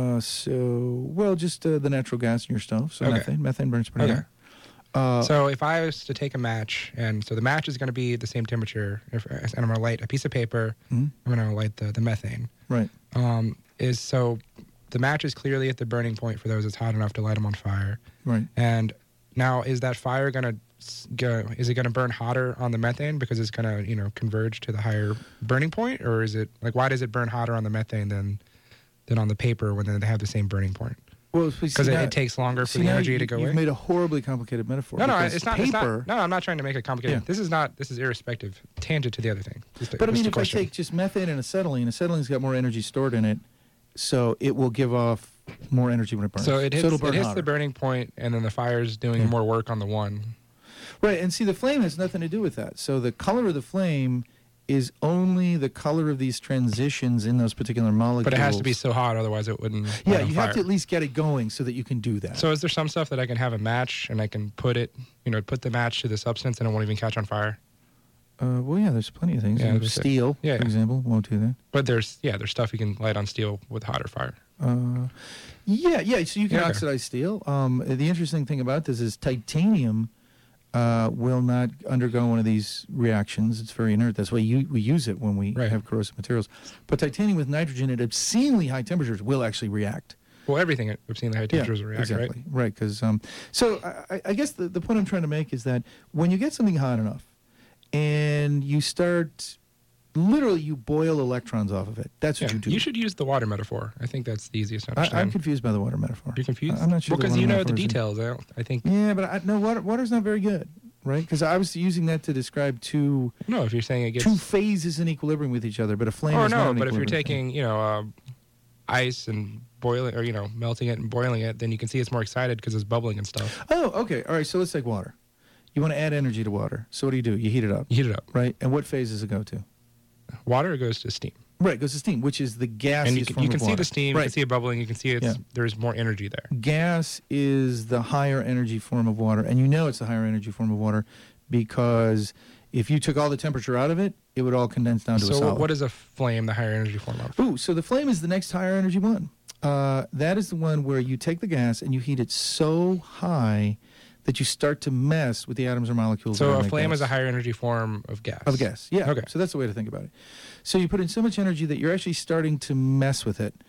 Just the natural gas in your stove. So okay. Methane burns pretty hot. So if I was to take a match, and so the match is going to be the same temperature, and I'm going to light a piece of paper, I'm going to light the methane. Right. So the match is clearly at the burning point for those that's hot enough to light them on fire. Right. And now is that fire going to... is it going to burn hotter on the methane because it's going to converge to the higher burning point, or is it like why does it burn hotter on the methane than on the paper when they have the same burning point? Well, because it takes longer for the energy to go away. You've made a horribly complicated metaphor. No, it's not. Paper. No, I'm not trying to make it complicated. Yeah. This is irrespective. Tangent to the other thing. But I mean, if I take just methane and acetylene's got more energy stored in it, so it will give off more energy when it burns. So it hits hotter. the burning point, and then the fire's doing more work on the one. Right, and see, the flame has nothing to do with that. So the color of the flame is only the color of these transitions in those particular molecules. But it has to be so hot, otherwise it wouldn't. Yeah, you have to at least get it going so that you can do that. So is there some stuff that I can have a match and I can put the match to the substance and it won't even catch on fire? Well, yeah, there's plenty of things. Yeah, steel, for example, won't do that. But there's stuff you can light on steel with hotter fire. Yeah. So you can oxidize steel. The interesting thing about this is titanium will not undergo one of these reactions. It's very inert. That's why we use it when we have corrosive materials. But titanium with nitrogen at obscenely high temperatures will actually react. Well, everything at obscenely high temperatures will react, exactly. Right? Because so I guess the point I'm trying to make is that when you get something hot enough and you start... Literally, you boil electrons off of it. That's what you do. You should use the water metaphor. I think that's the easiest to understand. I'm confused by the water metaphor. You're confused? I'm not sure. Well, because you know the details. I think. Yeah, but water's not very good, right? Because I was using that to describe two. No, if you're saying it gets two phases in equilibrium with each other, but a flame. Is not in but if you're equilibrium. taking ice and boiling or melting it and boiling it, then you can see it's more excited because it's bubbling and stuff. Oh, okay. All right. So let's take water. You want to add energy to water. So what do? You heat it up. You heat it up, right? And what phase does it go to? Water goes to steam. Right, it goes to steam, which is the gaseous and you can see water. the steam, you can see it bubbling, you can see there's more energy there. Gas is the higher energy form of water, and you know it's the higher energy form of water because if you took all the temperature out of it, it would all condense down to a solid. So what is a flame, the higher energy form of? Ooh, so the flame is the next higher energy one. That is the one where you take the gas and you heat it so high that you start to mess with the atoms or molecules. So a flame is a higher energy form of gas. Of gas, yeah. Okay. So that's the way to think about it. So you put in so much energy that you're actually starting to mess with it.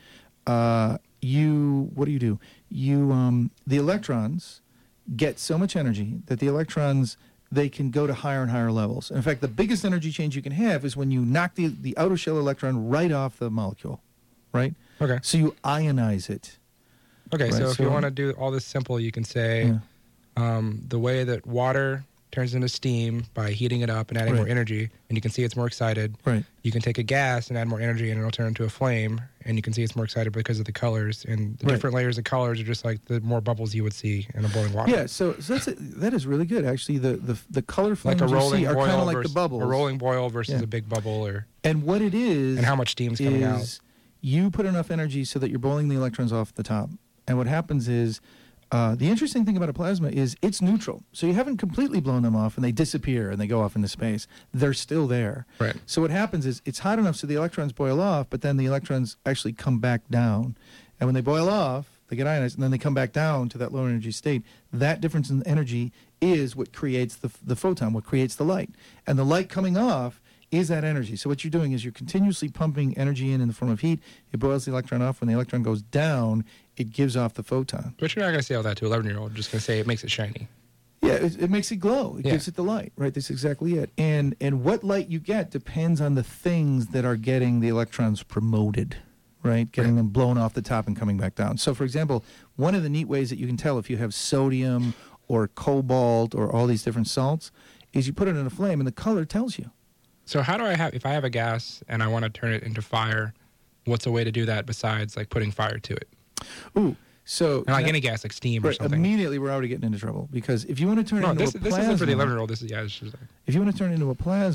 what do? The electrons get so much energy that the electrons, they can go to higher and higher levels. And in fact, the biggest energy change you can have is when you knock the outer shell electron right off the molecule, right? Okay. So you ionize it. Okay, Right, so if you so- want to do all this simple, you can say the way that water turns into steam by heating it up and adding more Right. energy, and you can see it's more excited. Right. You can take a gas and add more energy, and it'll turn into a flame, and you can see it's more excited because of the colors. And the Right. different layers of colors are just like the more bubbles you would see in a boiling water. Yeah, so that is really good. Actually, the color flames Like a you rolling see are boil kind of like versus the bubbles. a rolling boil versus Yeah. a big bubble, or And what it is, and how much steam's coming out. is you put enough energy so that you're boiling the electrons off the top. And what happens is, the interesting thing about a plasma is it's neutral. So you haven't completely blown them off and they disappear and they go off into space. They're still there. Right. So what happens is it's hot enough so the electrons boil off, but then the electrons actually come back down. And when they boil off, they get ionized, and then they come back down to that lower energy state. That difference in energy is what creates the photon, what creates the light. And the light coming off is that energy. So what you're doing is you're continuously pumping energy in the form of heat. It boils the electron off. When the electron goes down, it gives off the photon. But you're not going to say all that to an 11-year-old. You're just going to say it makes it shiny. Yeah, it makes it glow. It Yeah. gives it the light, right? That's exactly it. And what light you get depends on the things that are getting the electrons promoted, right? Getting them blown off the top and coming back down. So, for example, one of the neat ways that you can tell if you have sodium or cobalt or all these different salts is you put it in a flame and the color tells you. So how do if I have a gas and I want to turn it into fire, what's a way to do that besides like putting fire to it? Ooh, so... And like any gas, like steam or Right, something. immediately we're already getting into trouble because if you want to turn it No, into this a plasma... isn't for the 11-year-old. This is, it's just like, If you want to turn it into a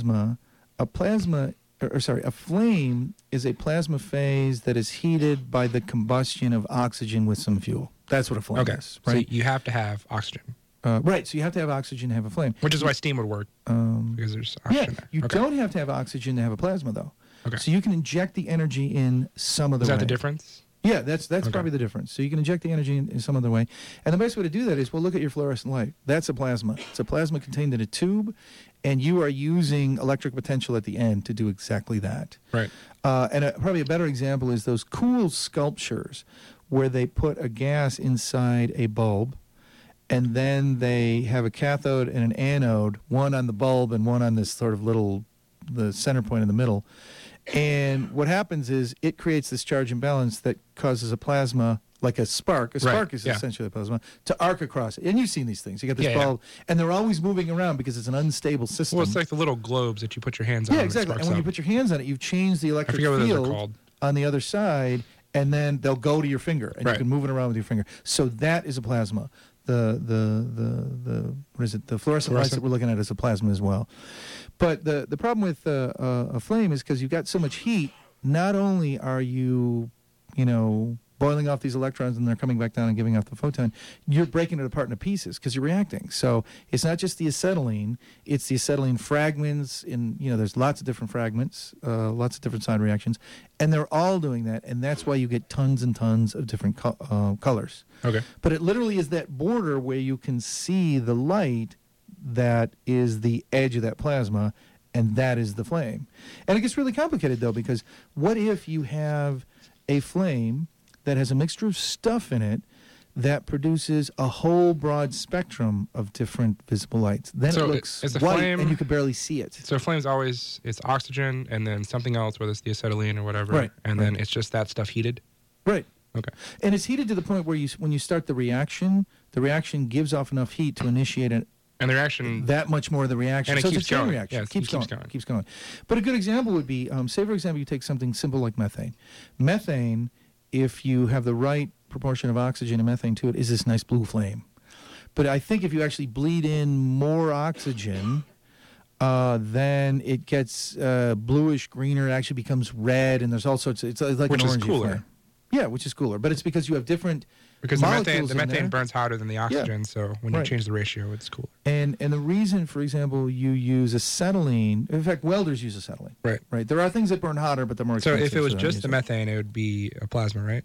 flame is a plasma phase that is heated by the combustion of oxygen with some fuel. That's what a flame okay. is, right? So you have to have oxygen. Right, so you have to have oxygen to have a flame. Which is why steam would work, because there's oxygen there. You Okay. don't have to have oxygen to have a plasma, though. Okay. So you can inject the energy in some other way. Is that the difference? Yeah, that's Okay. probably the difference. So you can inject the energy in some other way. And the best way to do that is, well, look at your fluorescent light. That's a plasma. It's a plasma contained in a tube, and you are using electric potential at the end to do exactly that. Right. Probably a better example is those cool sculptures where they put a gas inside a bulb, and then they have a cathode and an anode, one on the bulb and one on this sort of the center point in the middle. And what happens is it creates this charge imbalance that causes a plasma, like a spark. A spark is essentially a plasma, to arc across it. And you've seen these things. You got this bulb, and they're always moving around because it's an unstable system. Well, it's like the little globes that you put your hands on. Yeah, and it exactly. sparks And when you up. put your hands on it, you've changed the electric forget what those are field called. on the other side, and then they'll go to your finger, and you Right. can move it around with your finger. So that is a plasma. The what is it? The fluorescent lights that we're looking at is a plasma as well. But the problem with a flame is because you've got so much heat. Not only are you, boiling off these electrons and they're coming back down and giving off the photon, you're breaking it apart into pieces because you're reacting. So it's not just the acetylene, it's the acetylene fragments. There's lots of different fragments, lots of different side reactions, and they're all doing that, and that's why you get tons and tons of different colors. Okay. But it literally is that border where you can see the light that is the edge of that plasma, and that is the flame. And it gets really complicated, though, because what if you have a flame that has a mixture of stuff in it that produces a whole broad spectrum of different visible lights? Then So it looks is the white, flame- and you can barely see it. So flame's always, it's oxygen and then something else, whether it's the acetylene or whatever. Right, And then it's just that stuff heated. Right. Okay. And it's heated to the point where when you start the reaction gives off enough heat to initiate it. And the reaction... That much more of the reaction. And it so keeps it's a chain going. reaction. Yeah, It keeps going. But a good example would be, say, for example, you take something simple like methane. Methane, if you have the right proportion of oxygen and methane to it, is this nice blue flame. But I think if you actually bleed in more oxygen, then it gets bluish, greener. It actually becomes red, and there's all sorts of... It's like Which an is orangey cooler. flame. Yeah, which is cooler. But it's because you have different... Because molecules the in methane there. burns hotter than the oxygen, so when you Right. change the ratio, it's cooler. And the reason, for example, you use acetylene, in fact, welders use acetylene. Right. Right. There are things that burn hotter, but they're more So expensive. if it was they don't just use the methane, it would be a plasma, right?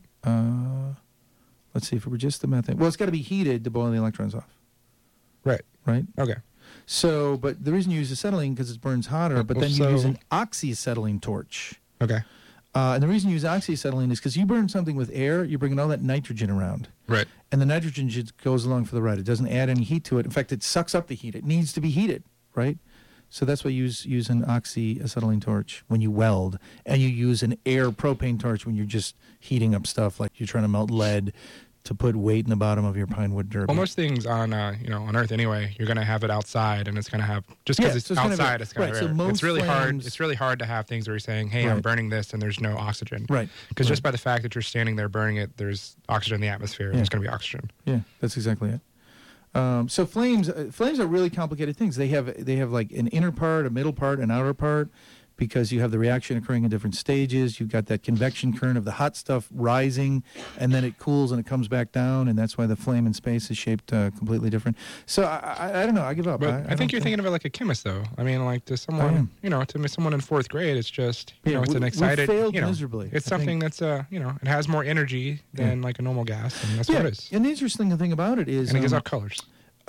Let's see, if it were just the methane. Well, it's got to be heated to boil the electrons off. Right. Right? Okay. So, but the reason you use acetylene because it burns hotter, but then you so- use an oxyacetylene torch. Okay. And the reason you use oxyacetylene is because you burn something with air, you're bringing all that nitrogen around. Right. And the nitrogen just goes along for the ride. It doesn't add any heat to it. In fact, it sucks up the heat. It needs to be heated, right? So that's why you use an oxyacetylene torch when you weld, and you use an air propane torch when you're just heating up stuff, like you're trying to melt lead to put weight in the bottom of your pine wood derby. Well, most things on on Earth anyway, you're going to have it outside, and it's going to have just because it's outside, it's going to have air. It's really hard. It's really hard to have things where you're saying, "Hey, I'm burning this," and there's no oxygen. Right. Because just by the fact that you're standing there burning it, there's oxygen in the atmosphere. And there's going to be oxygen. Yeah, that's exactly it. So flames are really complicated things. They have like an inner part, a middle part, an outer part, because you have the reaction occurring in different stages. You've got that convection current of the hot stuff rising, and then it cools and it comes back down, and that's why the flame in space is shaped completely different. So I don't know. I give up. But I think you're thinking of it like a chemist, though. I mean, like to someone, to someone in fourth grade, it's just it's an excited. We failed miserably. It's something that's it has more energy than like a normal gas, and that's what it is. And the interesting thing about it is, and it gives out colors.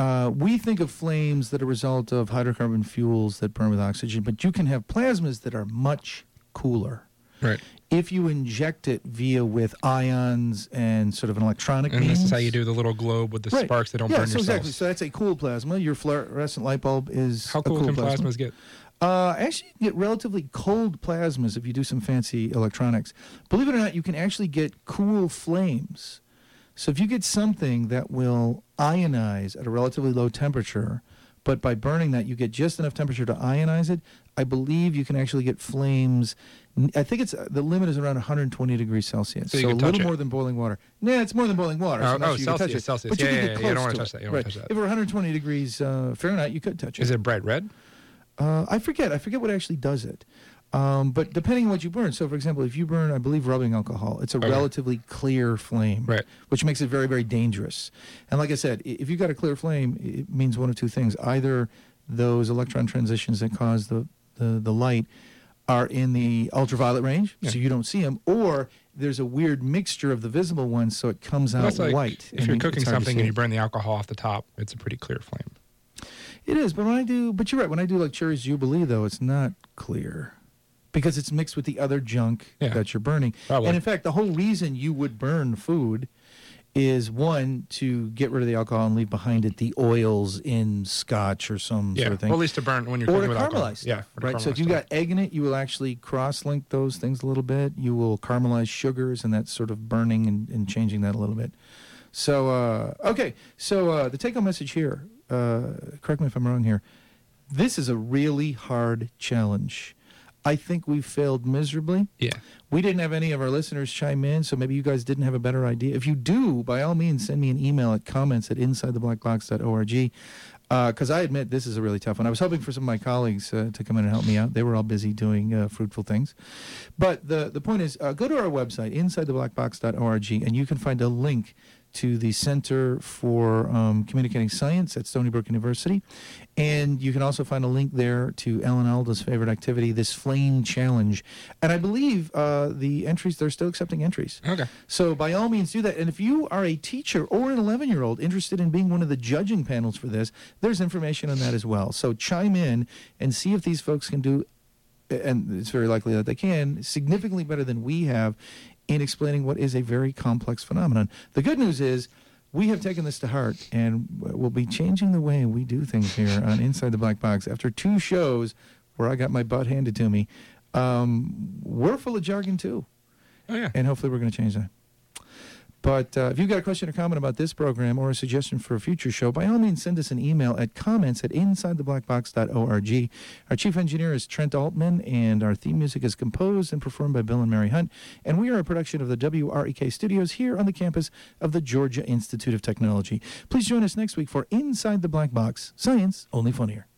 We think of flames that are a result of hydrocarbon fuels that burn with oxygen, but you can have plasmas that are much cooler. Right. If you inject it with ions and sort of an electronic means. And this is how you do the little globe with the sparks that don't burn yourself. Exactly. So that's a cool plasma. Your fluorescent light bulb is how cool a cool can plasma. Plasmas get? Actually, you get relatively cold plasmas if you do some fancy electronics. Believe it or not, you can actually get cool flames. So if you get something that will ionize at a relatively low temperature, but by burning that you get just enough temperature to ionize it, I believe you can actually get flames. I think the limit is around 120 degrees Celsius. So a little more than boiling water. Yeah, it's more than boiling water. Celsius. But you can get close you don't want to to touch that. You don't right. want to touch that. If it were 120 degrees Fahrenheit, you could touch it. Is it bright red? I forget what actually does it. But depending on what you burn, so for example, if you burn, I believe, rubbing alcohol, it's a relatively clear flame, which makes it very, very dangerous. And like I said, if you've got a clear flame, it means one of two things. Either those electron transitions that cause the light are in the ultraviolet range, so you don't see them, or there's a weird mixture of the visible ones, so it comes out white. If you're cooking something and you burn the alcohol off the top, it's a pretty clear flame. It is, but but you're right, when I do like Cherry's Jubilee, though, it's not clear. Because it's mixed with the other junk that you're burning. Probably. And in fact, the whole reason you would burn food is, one, to get rid of the alcohol and leave behind it the oils in scotch or some sort of thing. Well, at least to burn when you're cooking with alcohol. Or to caramelize stuff, right? So if you've got egg in it, you will actually cross-link those things a little bit. You will caramelize sugars, and that's sort of burning and changing that a little bit. So, the take-home message here, correct me if I'm wrong here, this is a really hard challenge. I think we failed miserably. Yeah. We didn't have any of our listeners chime in, so maybe you guys didn't have a better idea. If you do, by all means, send me an email at comments@insidetheblackbox.org. Because I admit this is a really tough one. I was hoping for some of my colleagues to come in and help me out. They were all busy doing fruitful things. But the point is, go to our website, insidetheblackbox.org, and you can find a link to the Center for Communicating Science at Stony Brook University. And you can also find a link there to Ellen Alda's favorite activity, this Flame Challenge. And I believe the entries, they're still accepting entries. Okay. So by all means do that. And if you are a teacher or an 11-year-old interested in being one of the judging panels for this, there's information on that as well. So chime in and see if these folks can do, and it's very likely that they can, significantly better than we have in explaining what is a very complex phenomenon. The good news is we have taken this to heart, and we'll be changing the way we do things here on Inside the Black Box. After 2 shows where I got my butt handed to me, we're full of jargon too. Oh, yeah. And hopefully we're going to change that. But if you've got a question or comment about this program or a suggestion for a future show, by all means, send us an email at comments@insidetheblackbox.org. Our chief engineer is Trent Altman, and our theme music is composed and performed by Bill and Mary Hunt. And we are a production of the WREK studios here on the campus of the Georgia Institute of Technology. Please join us next week for Inside the Black Box, Science Only Funnier.